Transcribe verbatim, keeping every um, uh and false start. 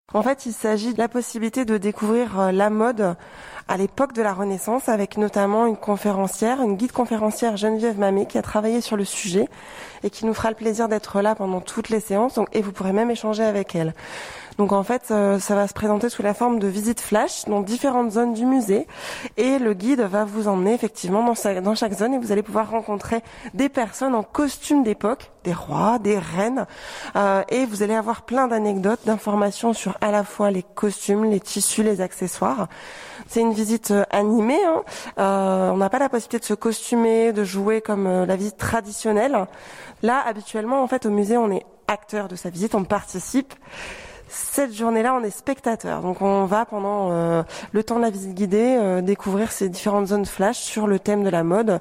En fait, il s'agit de la possibilité de découvrir la mode à l'époque de la Renaissance, avec notamment une conférencière, une guide conférencière Geneviève Mamet, qui a travaillé sur le sujet et qui nous fera le plaisir d'être là pendant toutes les séances. Donc, et vous pourrez même échanger avec elle. Donc en fait, euh, ça va se présenter sous la forme de visites flash dans différentes zones du musée, et le guide va vous emmener effectivement dans, sa, dans chaque zone, et vous allez pouvoir rencontrer des personnes en costume d'époque, des rois, des reines, euh, et vous allez avoir plein d'anecdotes, d'informations sur à la fois les costumes, les tissus, les accessoires. C'est une visite animée, hein. euh, on n'a pas la possibilité de se costumer, de jouer comme euh, la visite traditionnelle. Là, habituellement, en fait, au musée, on est acteur de sa visite, on participe. Cette journée-là, on est spectateur. Donc, on va, pendant euh, le temps de la visite guidée, euh, découvrir ces différentes zones flash sur le thème de la mode,